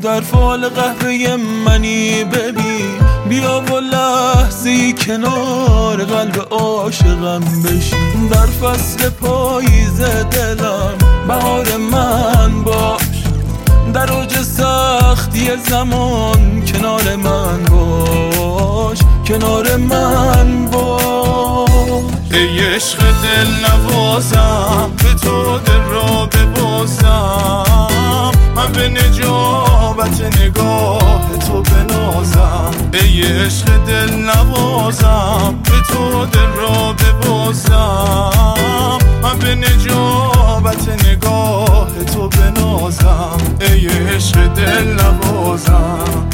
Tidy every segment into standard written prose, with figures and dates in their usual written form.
در فال قهوه منی ببین، بیا و لحظه‌ای کنار قلب عاشقم بشین. در فصل پاییز دلم بهار من باش، در اوج سختی زمان کنار من باش، کنار من باش. ای عشق دل نوازم، به تو دل را ببازم، من به نجابت نگاه تو بنازم. ای عشق دل نوازم، به تو دل را ببازم، من به نجابت نگاه تو بنازم. ای عشق دل نوازم.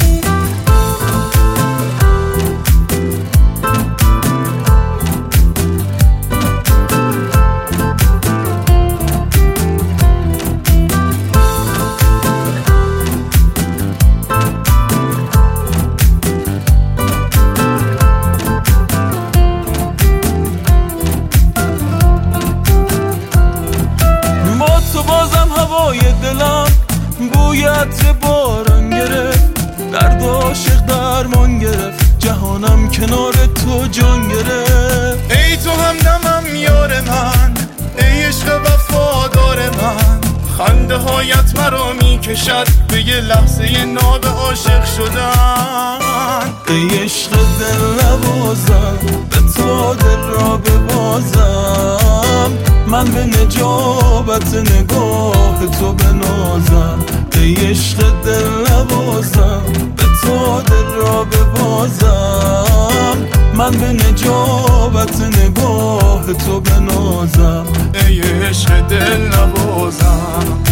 هوای دلم بوی عطر باران گرفت، درد عاشق درمان گرفت، جهانم کنار تو جان گرفت. ای تو همدمم یار من، ای عشق وفادار من، خنده هایت مرا میکشد به یه لحظه ناب عاشق شدن. ای عشق دل نوازم، به تو دل را ببازم، من به نجابت نگاه تو بنازم. ای عشق دل نوازم، به تو دل را ببازم، من به نجابت نگاه تو بنازم. ای عشق دل نوازم.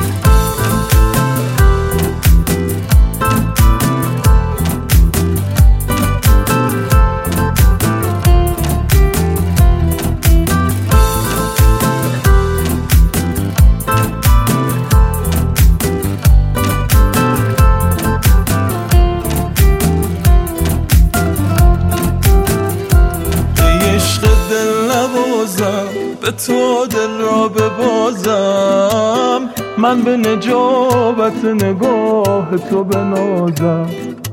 به تو دل را ببازم، من به نجابت نگاه تو بنازم.